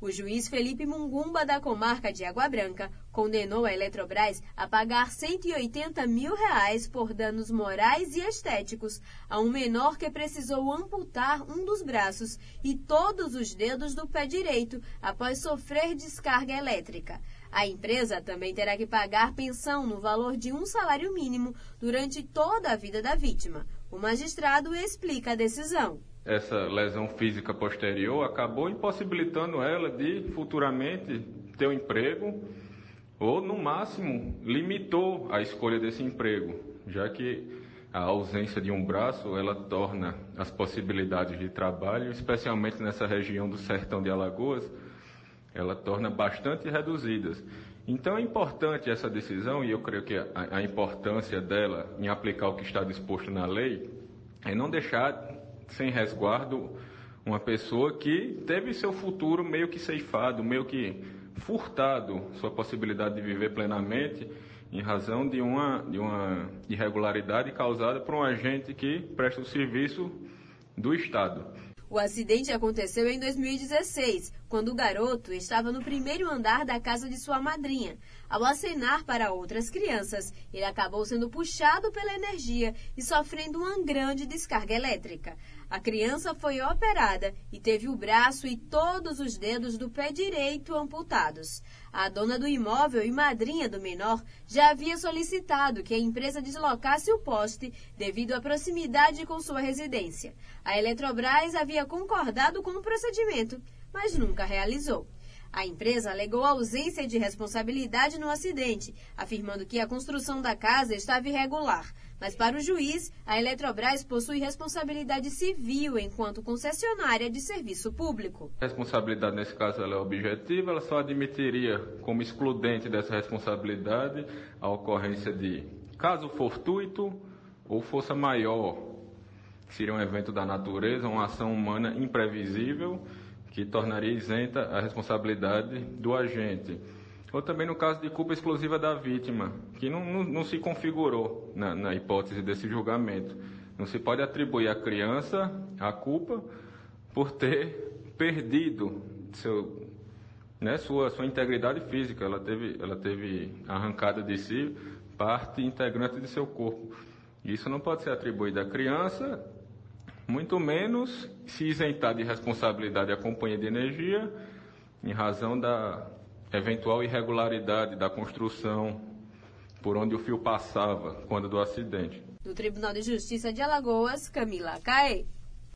O juiz Felipe Mungumba, da comarca de Água Branca, condenou a Eletrobras a pagar R$180 mil por danos morais e estéticos a um menor que precisou amputar um dos braços e todos os dedos do pé direito após sofrer descarga elétrica. A empresa também terá que pagar pensão no valor de um salário mínimo durante toda a vida da vítima. O magistrado explica a decisão. Essa lesão física posterior acabou impossibilitando ela de futuramente ter um emprego ou, no máximo, limitou a escolha desse emprego, já que a ausência de um braço ela torna as possibilidades de trabalho, especialmente nessa região do sertão de Alagoas, ela torna bastante reduzidas. Então é importante essa decisão, e eu creio que a importância dela em aplicar o que está disposto na lei é não deixar sem resguardo uma pessoa que teve seu futuro meio que ceifado, meio que furtado, sua possibilidade de viver plenamente em razão de uma irregularidade causada por um agente que presta o serviço do Estado. O acidente aconteceu em 2016, quando o garoto estava no primeiro andar da casa de sua madrinha. Ao acenar para outras crianças, ele acabou sendo puxado pela energia e sofrendo uma grande descarga elétrica. A criança foi operada e teve o braço e todos os dedos do pé direito amputados. A dona do imóvel e madrinha do menor já havia solicitado que a empresa deslocasse o poste devido à proximidade com sua residência. A Eletrobras havia concordado com o procedimento, mas nunca realizou. A empresa alegou ausência de responsabilidade no acidente, afirmando que a construção da casa estava irregular. Mas para o juiz, a Eletrobras possui responsabilidade civil enquanto concessionária de serviço público. A responsabilidade, nesse caso, ela é objetiva, ela só admitiria como excludente dessa responsabilidade a ocorrência de caso fortuito ou força maior, que seria um evento da natureza, uma ação humana imprevisível, que tornaria isenta a responsabilidade do agente. Ou também no caso de culpa exclusiva da vítima, que não se configurou na hipótese desse julgamento. Não se pode atribuir à criança a culpa por ter perdido sua integridade física. Ela teve arrancada de si parte integrante de seu corpo. Isso não pode ser atribuído à criança, muito menos se isentar de responsabilidade a companhia de energia em razão da eventual irregularidade da construção por onde o fio passava quando do acidente. Do Tribunal de Justiça de Alagoas, Camila Caê.